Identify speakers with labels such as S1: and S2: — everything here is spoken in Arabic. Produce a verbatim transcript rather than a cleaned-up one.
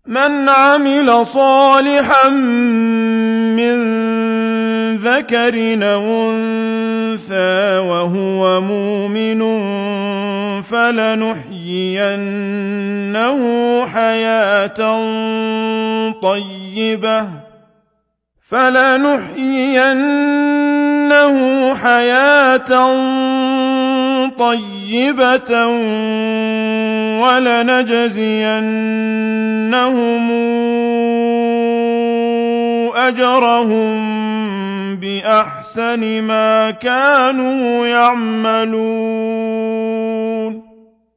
S1: مَنْ عَمِلَ صَالِحًا مِّن ذَكَرٍ أَوْ أُنثَىٰ وَهُوَ مُؤْمِنٌ فَلَنُحْيِيَنَّهُ حَيَاةً طَيِّبَةً فَلَنُحْيِيَنَّهُ حَيَاةً طَيِّبَةً وَلَنَجْزِيَنَّهُمْ أَجْرَهُم بِأَحْسَنِ مَا كَانُوا يَعْمَلُونَ